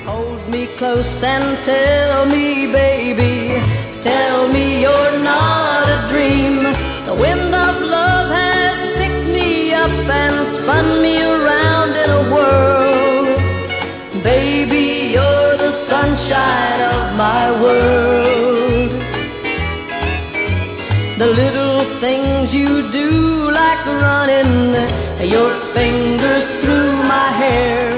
Hold me close and tell me, baby, tell me you're not a dream. The wind of love has picked me up and spun me around in a whirl. Baby, you're the sunshine of my world. The little things you do, like running your fingers through my hair,